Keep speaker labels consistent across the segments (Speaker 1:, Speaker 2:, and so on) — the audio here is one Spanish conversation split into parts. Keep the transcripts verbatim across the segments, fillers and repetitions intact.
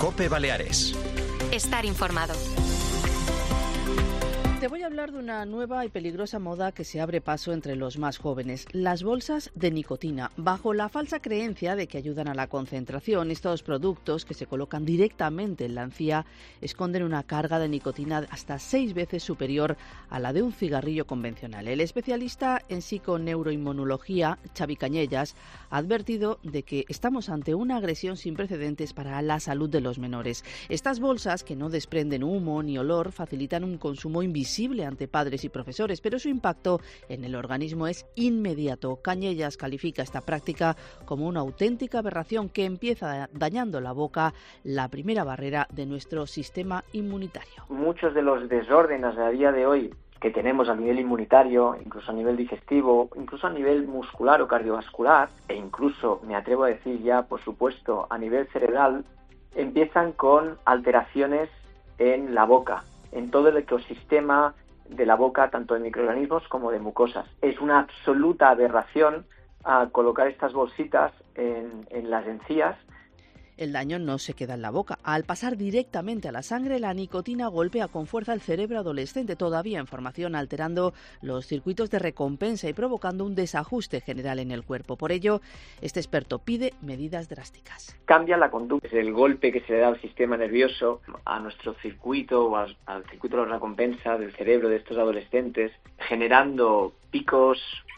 Speaker 1: COPE Baleares.
Speaker 2: Estar informado.
Speaker 3: Te voy a hablar de una nueva y peligrosa moda que se abre paso entre los más jóvenes, las bolsas de nicotina. Bajo la falsa creencia de que ayudan a la concentración, estos productos que se colocan directamente en la encía esconden una carga de nicotina hasta seis veces superior a la de un cigarrillo convencional. El especialista en psiconeuroinmunología, Xavi Cañellas, ha advertido de que estamos ante una agresión sin precedentes para la salud de los menores. Estas bolsas, que no desprenden humo ni olor, facilitan un consumo invisible ante padres y profesores, pero su impacto en el organismo es inmediato. Cañellas califica esta práctica como una auténtica aberración que empieza dañando la boca, la primera barrera de nuestro sistema inmunitario.
Speaker 4: Muchos de los desórdenes a día de hoy que tenemos a nivel inmunitario, incluso a nivel digestivo, incluso a nivel muscular o cardiovascular, e incluso, me atrevo a decir ya, por supuesto, a nivel cerebral, empiezan con alteraciones en la boca, en todo el ecosistema de la boca, tanto de microorganismos como de mucosas. Es una absoluta aberración a colocar estas bolsitas en, en las encías.
Speaker 3: El daño no se queda en la boca. Al pasar directamente a la sangre, la nicotina golpea con fuerza el cerebro adolescente, todavía en formación, alterando los circuitos de recompensa y provocando un desajuste general en el cuerpo. Por ello, este experto pide medidas drásticas.
Speaker 4: Cambia la conducta, el golpe que se le da al sistema nervioso, a nuestro circuito o al, al circuito de la recompensa del cerebro de estos adolescentes, generando picos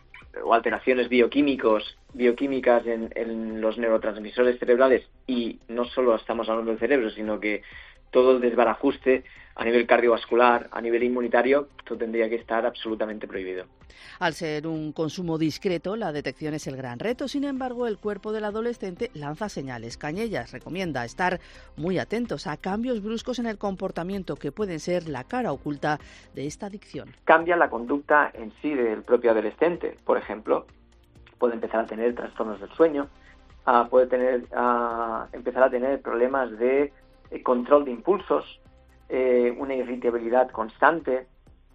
Speaker 4: o alteraciones bioquímicos, bioquímicas en, en los neurotransmisores cerebrales, y no solo estamos hablando del cerebro, sino que todo el desbarajuste a nivel cardiovascular, a nivel inmunitario, esto tendría que estar absolutamente prohibido.
Speaker 3: Al ser un consumo discreto, la detección es el gran reto. Sin embargo, el cuerpo del adolescente lanza señales. Cañellas recomienda estar muy atentos a cambios bruscos en el comportamiento que pueden ser la cara oculta de esta adicción.
Speaker 4: Cambia la conducta en sí del propio adolescente. Por ejemplo, puede empezar a tener trastornos del sueño, uh, puede tener, uh, empezar a tener problemas de eh, control de impulsos, eh, una irritabilidad constante,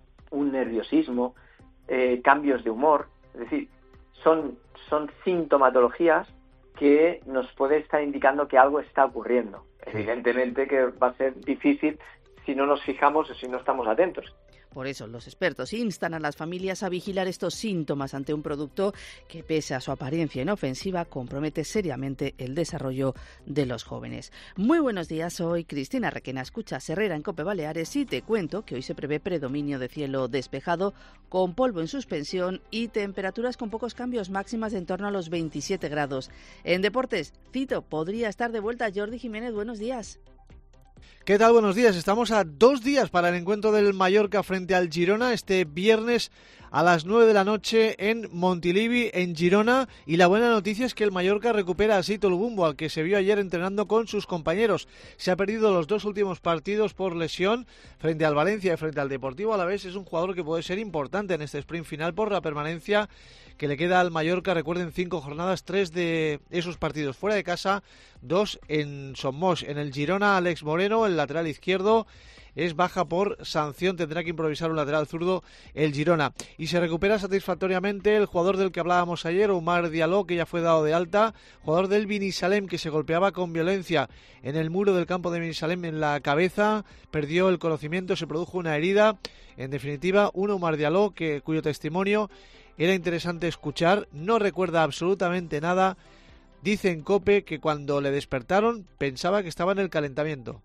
Speaker 4: un nerviosismo, eh, cambios de humor. Es decir, son, son sintomatologías que nos puede estar indicando que algo está ocurriendo. Evidentemente que va a ser difícil si no nos fijamos o si no estamos atentos.
Speaker 3: Por eso, los expertos instan a las familias a vigilar estos síntomas ante un producto que, pese a su apariencia inofensiva, compromete seriamente el desarrollo de los jóvenes. Muy buenos días, soy Cristina Requena. Escuchas Herrera en COPE Baleares y te cuento que hoy se prevé predominio de cielo despejado, con polvo en suspensión y temperaturas con pocos cambios, máximas en torno a los veintisiete grados. En deportes, Cito podría estar de vuelta. Jordi Jiménez, buenos días.
Speaker 5: ¿Qué tal? Buenos días. Estamos a dos días para el encuentro del Mallorca frente al Girona este viernes a las nueve de la noche en Montilivi, en Girona, y la buena noticia es que el Mallorca recupera a Sito Lubumbo, al que se vio ayer entrenando con sus compañeros. Se ha perdido los dos últimos partidos por lesión frente al Valencia y frente al Deportivo Alavés. Es un jugador que puede ser importante en este sprint final por la permanencia que le queda al Mallorca. Recuerden, cinco jornadas, tres de esos partidos fuera de casa, dos en Somos. En el Girona, Alex Moreno, el lateral izquierdo, es baja por sanción, tendrá que improvisar un lateral zurdo el Girona. Y se recupera satisfactoriamente el jugador del que hablábamos ayer, Oumar Diallo, que ya fue dado de alta, jugador del Binissalem, que se golpeaba con violencia en el muro del campo de Binissalem en la cabeza, perdió el conocimiento, se produjo una herida. En definitiva, un Oumar Diallo que, cuyo testimonio era interesante escuchar, no recuerda absolutamente nada. Dice en COPE que cuando le despertaron pensaba que estaba en el calentamiento.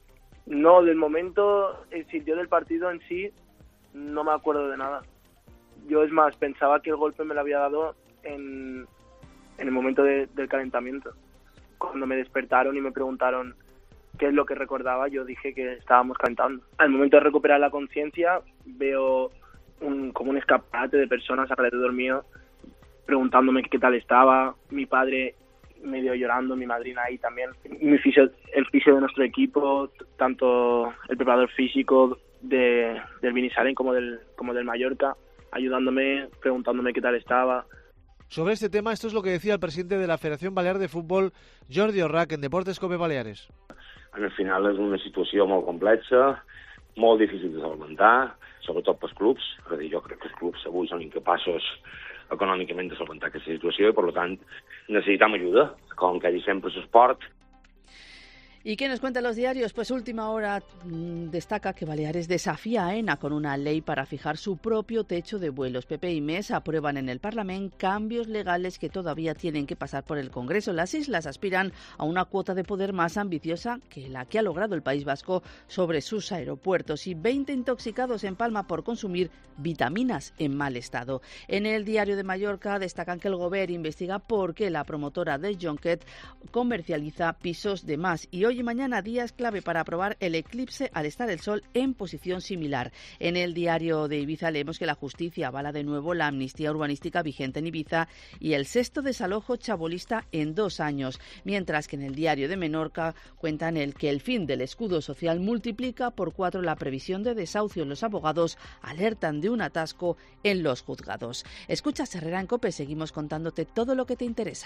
Speaker 6: No, del momento, el sitio del partido en sí, no me acuerdo de nada. Yo, es más, pensaba que el golpe me lo había dado en, en el momento de, del calentamiento. Cuando me despertaron y me preguntaron qué es lo que recordaba, yo dije que estábamos calentando. Al momento de recuperar la conciencia, veo un, como un escaparate de personas alrededor mío preguntándome qué tal estaba. Mi padre medio llorando, mi madrina ahí también, mi fisio, el fisio de nuestro equipo, tanto el preparador físico de, del Binissalem como del, como del Mallorca, ayudándome, preguntándome qué tal estaba.
Speaker 5: Sobre este tema, esto es lo que decía el presidente de la Federación Balear de Futbol, Jordi Orrac, en Deportes COPE Baleares.
Speaker 7: Al final és una situació molt complexa, molt difícil de solventar, sobretot pels clubs. És a dir, jo crec que els clubs avui són incapaços econòmicament de solventar aquesta situació i, per tant, necessitem ajuda, com que ha dit sempre l'esport.
Speaker 3: ¿Y qué nos cuentan los diarios? Pues Última Hora mmm, destaca que Baleares desafía a AENA con una ley para fijar su propio techo de vuelos. P P y M E S aprueban en el Parlamento cambios legales que todavía tienen que pasar por el Congreso. Las islas aspiran a una cuota de poder más ambiciosa que la que ha logrado el País Vasco sobre sus aeropuertos, y veinte intoxicados en Palma por consumir vitaminas en mal estado. En el Diario de Mallorca destacan que el Govern investiga por qué la promotora de Jonquet comercializa pisos de más, y hoy y mañana días clave para aprobar el eclipse al estar el sol en posición similar. En el Diario de Ibiza leemos que la justicia avala de nuevo la amnistía urbanística vigente en Ibiza y el sexto desalojo chabolista en dos años, mientras que en el Diario de Menorca cuentan el que el fin del escudo social multiplica por cuatro la previsión de desahucio. Los abogados alertan de un atasco en los juzgados. Escuchas Herrera en COPE, seguimos contándote todo lo que te interesa.